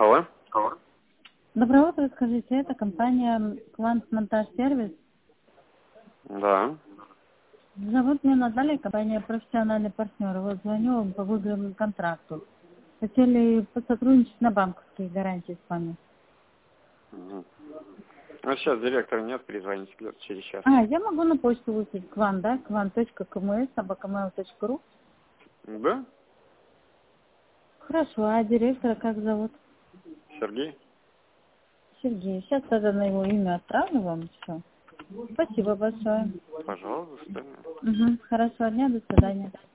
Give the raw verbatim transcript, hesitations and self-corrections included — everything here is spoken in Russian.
Алло. Доброе утро, скажите, это компания Квант Монтаж Сервис. Да. Зовут меня Наталья, компания профессиональный партнер. Вот звоню вам по выгодному контракту. Хотели посотрудничать на банковские гарантии с вами. Угу. А сейчас директора нет, перезвоните через час. А, я могу на почту выслать кван, да? кван.кмс, собакамейл.ру. Да? Хорошо, а директора как зовут? Сергей? Сергей. Сейчас тогда на его имя отправлю вам все. Спасибо большое. Пожалуйста. Угу. Хорошего дня, до свидания.